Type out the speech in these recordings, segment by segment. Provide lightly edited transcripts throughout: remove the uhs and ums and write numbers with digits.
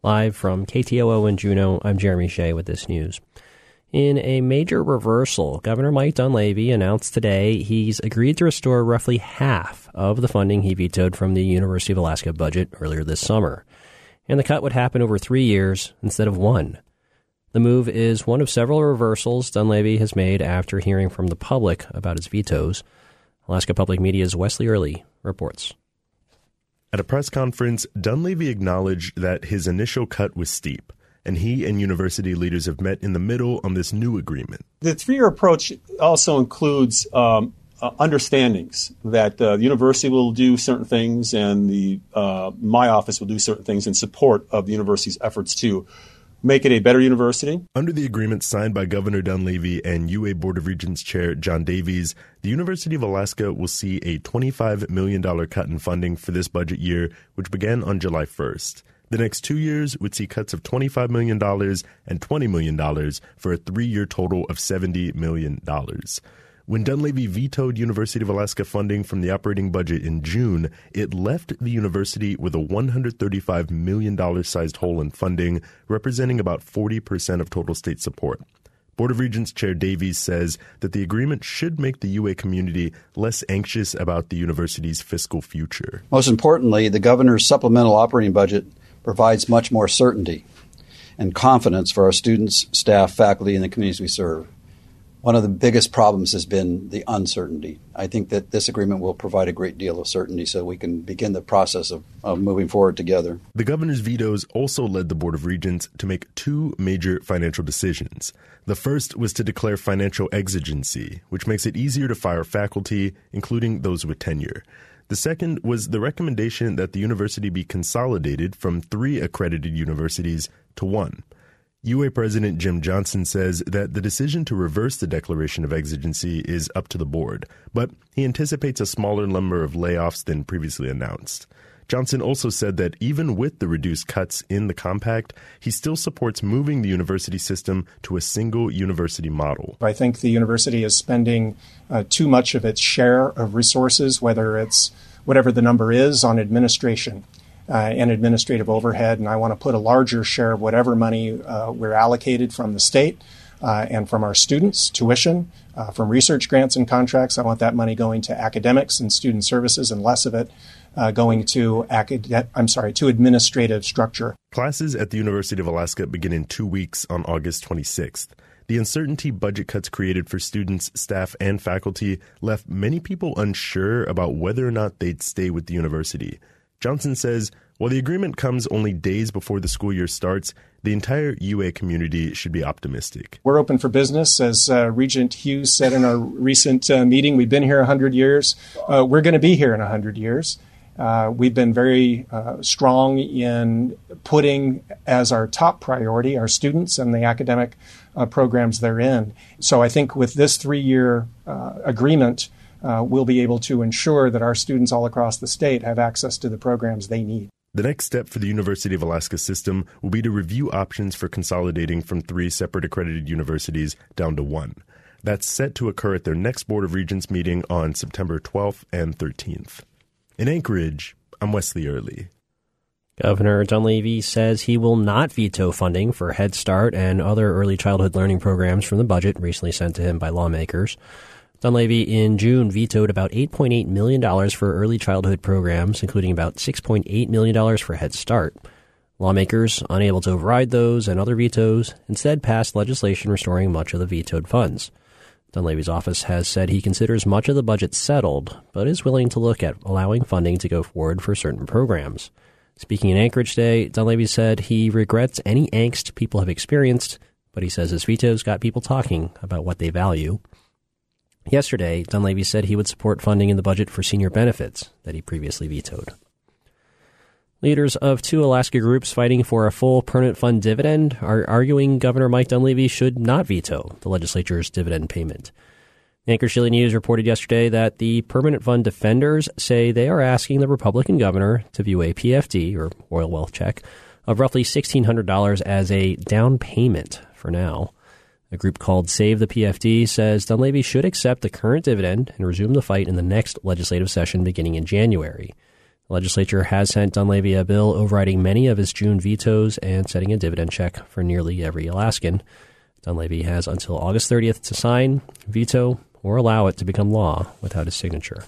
Live from KTOO in Juneau, I'm Jeremy Shea with this news. In a major reversal, Governor Mike Dunleavy announced today he's agreed to restore roughly half of the funding he vetoed from the University of Alaska budget earlier this summer. And the cut would happen over 3 years instead of one. The move is one of several reversals Dunleavy has made after hearing from the public about his vetoes. Alaska Public Media's Wesley Early reports. At a press conference, Dunleavy acknowledged that his initial cut was steep, and he and university leaders have met in the middle on this new agreement. The three-year approach also includes understandings that the university will do certain things and my office will do certain things in support of the university's efforts to make it a better university. Under the agreement signed by Governor Dunleavy and UA Board of Regents Chair John Davies, the University of Alaska will see a $25 million cut in funding for this budget year, which began on July 1st. The next 2 years would see cuts of $25 million and $20 million for a 3-year total of $70 million. When Dunleavy vetoed University of Alaska funding from the operating budget in June, it left the university with a $135 million sized hole in funding, representing about 40% of total state support. Board of Regents Chair Davies says that the agreement should make the UA community less anxious about the university's fiscal future. Most importantly, the governor's supplemental operating budget provides much more certainty and confidence for our students, staff, faculty, and the communities we serve. One of the biggest problems has been the uncertainty. I think that this agreement will provide a great deal of certainty so we can begin the process of moving forward together. The governor's vetoes also led the Board of Regents to make two major financial decisions. The first was to declare financial exigency, which makes it easier to fire faculty, including those with tenure. The second was the recommendation that the university be consolidated from 3 accredited universities to 1. UA President Jim Johnson says that the decision to reverse the declaration of exigency is up to the board, but he anticipates a smaller number of layoffs than previously announced. Johnson also said that even with the reduced cuts in the compact, he still supports moving the university system to a single university model. I think the university is spending too much of its share of resources, whatever the number is, on administration and administrative overhead, and I want to put a larger share of whatever money we're allocated from the state and from our students, tuition, from research grants and contracts. I want that money going to academics and student services and less of it going to administrative structure. Classes at the University of Alaska begin in 2 weeks on August 26th. The uncertainty budget cuts created for students, staff, and faculty left many people unsure about whether or not they'd stay with the university. Johnson says, while the agreement comes only days before the school year starts, the entire UA community should be optimistic. We're open for business. As Regent Hughes said in our recent meeting, we've been here 100 years. We're going to be here in 100 years. We've been very strong in putting as our top priority our students and the academic programs they're in. So I think with this 3-year agreement, we'll be able to ensure that our students all across the state have access to the programs they need. The next step for the University of Alaska system will be to review options for consolidating from 3 separate accredited universities down to 1. That's set to occur at their next Board of Regents meeting on September 12th and 13th. In Anchorage, I'm Wesley Early. Governor Dunleavy says he will not veto funding for Head Start and other early childhood learning programs from the budget recently sent to him by lawmakers. Dunleavy in June vetoed about $8.8 million for early childhood programs, including about $6.8 million for Head Start. Lawmakers, unable to override those and other vetoes, instead passed legislation restoring much of the vetoed funds. Dunleavy's office has said he considers much of the budget settled, but is willing to look at allowing funding to go forward for certain programs. Speaking in Anchorage today, Dunleavy said he regrets any angst people have experienced, but he says his vetoes got people talking about what they value. Yesterday, Dunleavy said he would support funding in the budget for senior benefits that he previously vetoed. Leaders of 2 Alaska groups fighting for a full permanent fund dividend are arguing Governor Mike Dunleavy should not veto the legislature's dividend payment. The Anchorage Daily News reported yesterday that the permanent fund defenders say they are asking the Republican governor to view a PFD, or Royal Wealth check, of roughly $1,600 as a down payment for now. A group called Save the PFD says Dunleavy should accept the current dividend and resume the fight in the next legislative session beginning in January. The legislature has sent Dunleavy a bill overriding many of his June vetoes and setting a dividend check for nearly every Alaskan. Dunleavy has until August 30th to sign, veto, or allow it to become law without his signature.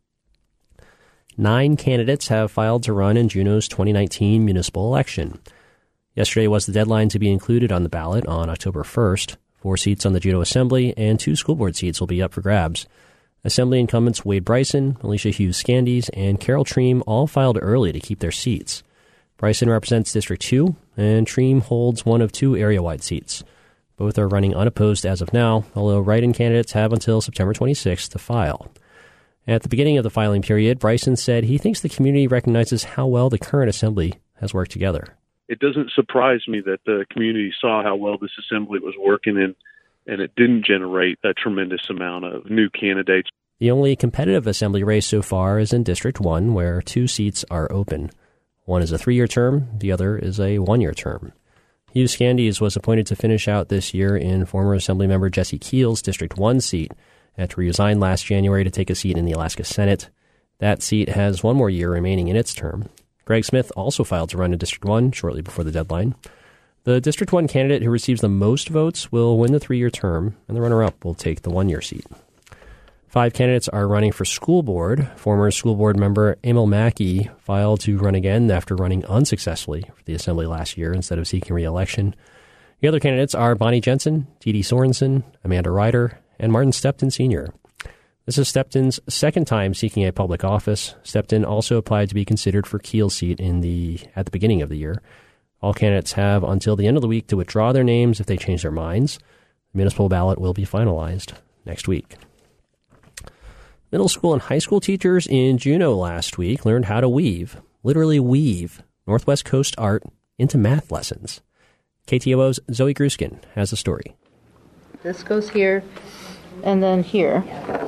9 candidates have filed to run in Juneau's 2019 municipal election. Yesterday was the deadline to be included on the ballot on October 1st. 4 seats on the Juneau Assembly and 2 school board seats will be up for grabs. Assembly incumbents Wade Bryson, Alicia Hughes-Scandies, and Carol Treem all filed early to keep their seats. Bryson represents District 2, and Treem holds one of 2 area-wide seats. Both are running unopposed as of now, although write-in candidates have until September 26th to file. At the beginning of the filing period, Bryson said he thinks the community recognizes how well the current assembly has worked together. It doesn't surprise me that the community saw how well this assembly was working, and it didn't generate a tremendous amount of new candidates. The only competitive assembly race so far is in District 1, where 2 seats are open. One is a 3-year term, the other is a 1-year term. Hughes-Scandies was appointed to finish out this year in former Assemblymember Jesse Keel's District 1 seat after he resigned last January to take a seat in the Alaska Senate. That seat has 1 more year remaining in its term. Greg Smith also filed to run in District 1 shortly before the deadline. The District 1 candidate who receives the most votes will win the 3-year term, and the runner-up will take the 1-year seat. 5 candidates are running for school board. Former school board member Emil Mackey filed to run again after running unsuccessfully for the assembly last year instead of seeking re-election. The other candidates are Bonnie Jensen, Dee Sorensen, Amanda Ryder, and Martin Stepton Sr. This is Stepton's second time seeking a public office. Stepton also applied to be considered for Keel's seat at the beginning of the year. All candidates have until the end of the week to withdraw their names if they change their minds. The municipal ballot will be finalized next week. Middle school and high school teachers in Juneau last week learned how to literally weave, Northwest Coast art into math lessons. KTOO's Zoe Gruskin has the story. This goes here and then here.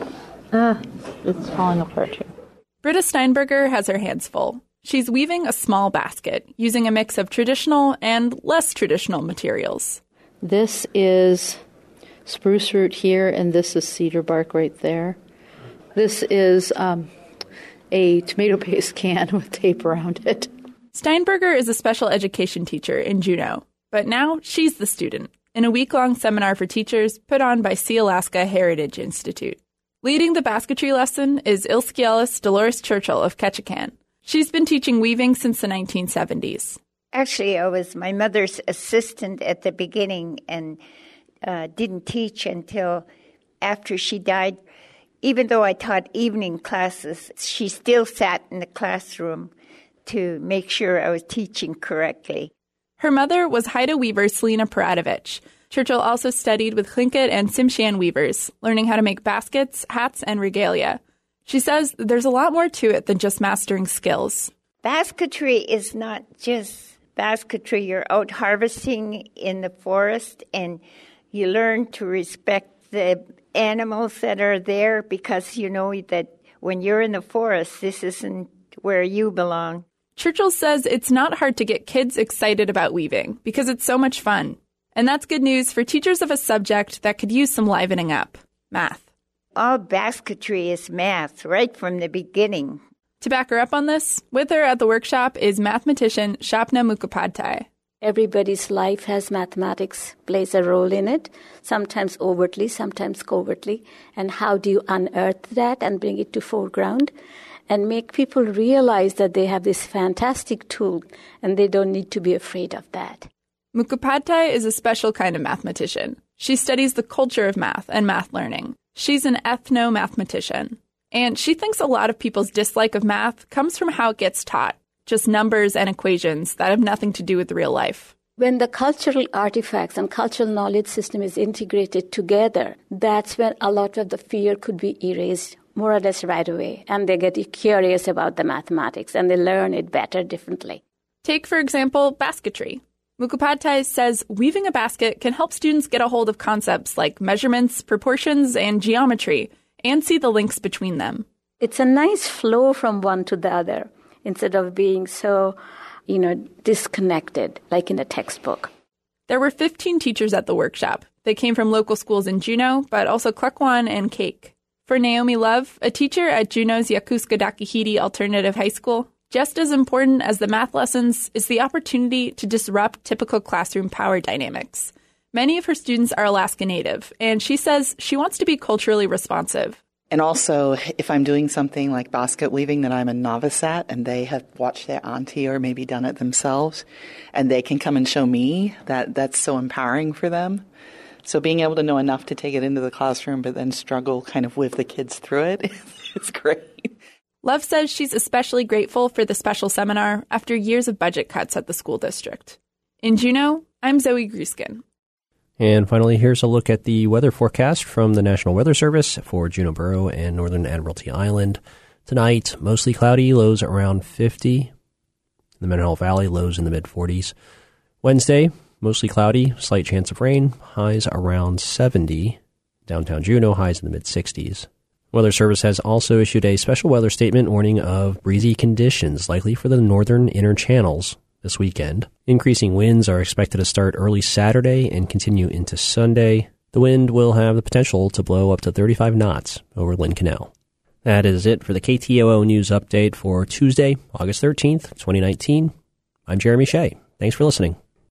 It's falling apart here. Britta Steinberger has her hands full. She's weaving a small basket using a mix of traditional and less traditional materials. This is spruce root here, and this is cedar bark right there. This is a tomato paste can with tape around it. Steinberger is a special education teacher in Juneau, but now she's the student in a week-long seminar for teachers put on by Sealaska Heritage Institute. Leading the basketry lesson is Ilskialis Dolores Churchill of Ketchikan. She's been teaching weaving since the 1970s. Actually, I was my mother's assistant at the beginning and didn't teach until after she died. Even though I taught evening classes, she still sat in the classroom to make sure I was teaching correctly. Her mother was Haida weaver Selena Paradovich. Churchill also studied with Tlingit and Tsimshian weavers, learning how to make baskets, hats, and regalia. She says there's a lot more to it than just mastering skills. Basketry is not just basketry. You're out harvesting in the forest, and you learn to respect the animals that are there because you know that when you're in the forest, this isn't where you belong. Churchill says it's not hard to get kids excited about weaving because it's so much fun. And that's good news for teachers of a subject that could use some livening up, math. All basketry is math, right from the beginning. To back her up on this, with her at the workshop is mathematician Shapna Mukhopadhyay. Everybody's life has mathematics, plays a role in it, sometimes overtly, sometimes covertly. And how do you unearth that and bring it to foreground and make people realize that they have this fantastic tool and they don't need to be afraid of that? Mukhopadhyay is a special kind of mathematician. She studies the culture of math and math learning. She's an ethno-mathematician. And she thinks a lot of people's dislike of math comes from how it gets taught. Just numbers and equations that have nothing to do with real life. When the cultural artifacts and cultural knowledge system is integrated together, that's when a lot of the fear could be erased more or less right away. And they get curious about the mathematics and they learn it better differently. Take, for example, basketry. Mukhopadhyay says weaving a basket can help students get a hold of concepts like measurements, proportions, and geometry, and see the links between them. It's a nice flow from one to the other, instead of being so, disconnected, like in a textbook. There were 15 teachers at the workshop. They came from local schools in Juneau, but also Klukwan and Cake. For Naomi Love, a teacher at Juneau's Yokosuka Dakihiri Alternative High School, just as important as the math lessons is the opportunity to disrupt typical classroom power dynamics. Many of her students are Alaska Native, and she says she wants to be culturally responsive. And also, if I'm doing something like basket weaving that I'm a novice at, and they have watched their auntie or maybe done it themselves, and they can come and show me, that's so empowering for them. So being able to know enough to take it into the classroom, but then struggle kind of with the kids through it, it's great. Love says she's especially grateful for the special seminar after years of budget cuts at the school district. In Juneau, I'm Zoe Grieskin. And finally, here's a look at the weather forecast from the National Weather Service for Juneau Borough and Northern Admiralty Island. Tonight, mostly cloudy, lows around 50. In the Mendenhall Valley, lows in the mid-40s. Wednesday, mostly cloudy, slight chance of rain, highs around 70. Downtown Juneau, highs in the mid-60s. Weather Service has also issued a special weather statement warning of breezy conditions likely for the northern inner channels this weekend. Increasing winds are expected to start early Saturday and continue into Sunday. The wind will have the potential to blow up to 35 knots over Lynn Canal. That is it for the KTOO News Update for Tuesday, August 13th, 2019. I'm Jeremy Shea. Thanks for listening.